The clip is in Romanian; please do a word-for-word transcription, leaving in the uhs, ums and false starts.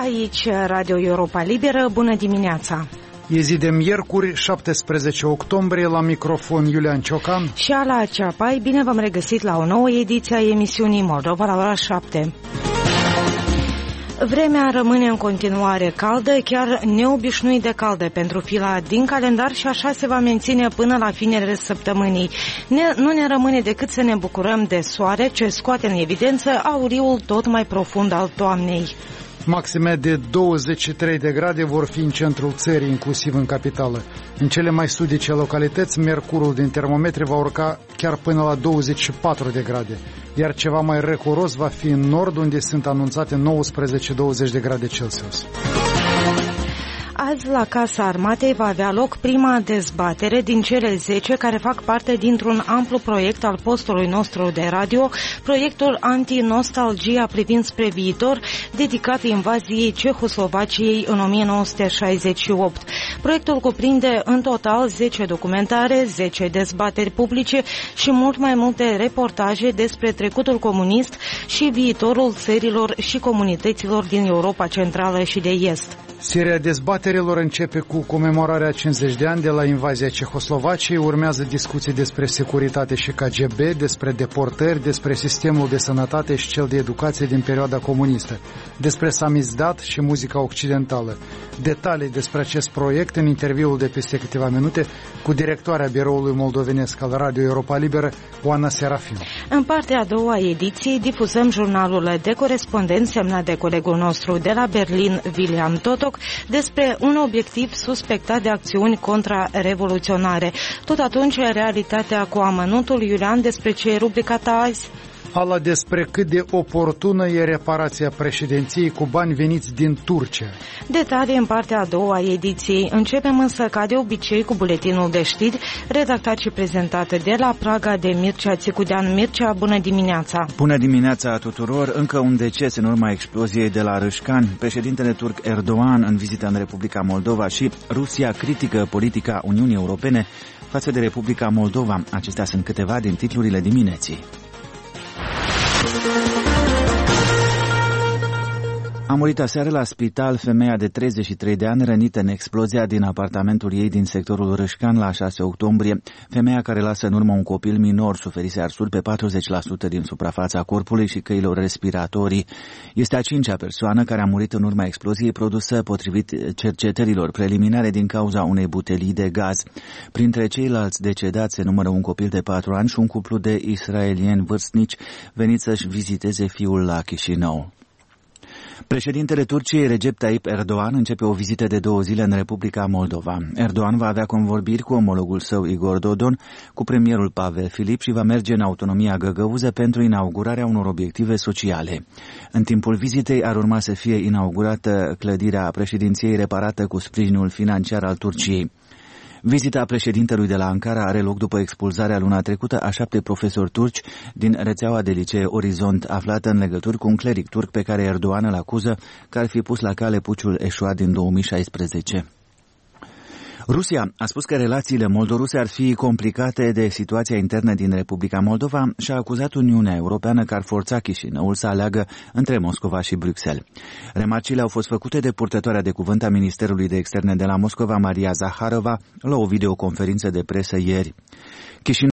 Aici Radio Europa Liberă, bună dimineața! E zi de miercuri, șaptesprezece octombrie, la microfon Iulian Ciocan și Ala Ceapai. Bine v-am regăsit la o nouă ediție a emisiunii Moldova la ora șapte. Vremea rămâne în continuare caldă, chiar neobișnuit de caldă pentru fila din calendar și așa se va menține până la finele săptămânii. Ne, nu ne rămâne decât să ne bucurăm de soare ce scoate în evidență auriul tot mai profund al toamnei. Maxime de douăzeci și trei de grade vor fi în centrul țării, inclusiv în capitală. În cele mai sudice localități, mercurul din termometri va urca chiar până la douăzeci și patru de grade, iar ceva mai răcoros va fi în nord, unde sunt anunțate nouăsprezece douăzeci de grade Celsius. Azi, la Casa Armatei, va avea loc prima dezbatere din cele zece care fac parte dintr-un amplu proiect al postului nostru de radio, proiectul Anti-Nostalgia privind spre viitor, dedicat invaziei Cehoslovaciei în o mie nouă sute șaizeci și opt. Proiectul cuprinde în total zece documentare, zece dezbateri publice și mult mai multe reportaje despre trecutul comunist și viitorul țărilor și comunităților din Europa Centrală și de Est. Seria dezbaterilor începe cu comemorarea cincizeci de ani de la invazia Cehoslovaciei, urmează discuții despre securitate și K G B, despre deportări, despre sistemul de sănătate și cel de educație din perioada comunistă, despre samizdat și muzica occidentală. Detalii despre acest proiect în interviul de peste câteva minute cu directoarea Biroului Moldovenesc al Radio Europa Liberă, Oana Serafim. În partea a doua a ediției difuzăm jurnalul de corespondent semnat de colegul nostru de la Berlin, William Toto, despre un obiectiv suspectat de acțiuni contra-revoluționare. Tot atunci, realitatea cu amănuntul. Iulian, despre ce e rubrica ta azi? Ala despre cât de oportună e reparația președinției cu bani veniți din Turcia. Detalii în partea a doua a ediției. Începem însă ca de obicei cu buletinul de știri, redactat și prezentat de la Praga de Mircea Țicudean. Mircea, bună dimineața! Bună dimineața tuturor! Încă un deces în urma exploziei de la Râșcani. Președintele turc Erdogan în vizită în Republica Moldova și Rusia critică politica Uniunii Europene față de Republica Moldova. Acestea sunt câteva din titlurile dimineții. A murit aseară la spital femeia de treizeci și trei de ani rănită în explozia din apartamentul ei din sectorul Râșcan la șase octombrie. Femeia, care lasă în urmă un copil minor, suferise arsuri pe patruzeci la sută din suprafața corpului și căilor respiratorii. Este a cincea persoană care a murit în urma exploziei produsă potrivit cercetărilor preliminare din cauza unei butelii de gaz. Printre ceilalți decedați se numără un copil de patru ani și un cuplu de israelieni vârstnici veniți să-și viziteze fiul la Chișinău. Președintele Turciei Recep Tayyip Erdogan începe o vizită de două zile în Republica Moldova. Erdogan va avea convorbiri cu omologul său Igor Dodon, cu premierul Pavel Filip și va merge în autonomia găgăuză pentru inaugurarea unor obiective sociale. În timpul vizitei ar urma să fie inaugurată clădirea președinției reparată cu sprijinul financiar al Turciei. Vizita președintelui de la Ankara are loc după expulzarea luna trecută a șapte profesori turci din rețeaua de licee Orizont, aflată în legături cu un cleric turc pe care Erdogan îl acuză că ar fi pus la cale puciul eșuat din două mii șaisprezece. Rusia a spus că relațiile moldoruse ar fi complicate de situația internă din Republica Moldova și a acuzat Uniunea Europeană că ar forța Chișinăul să aleagă între Moscova și Bruxelles. Remarcile au fost făcute de purtătoarea de cuvânt a Ministerului de Externe de la Moscova, Maria Zaharova, la o videoconferință de presă ieri.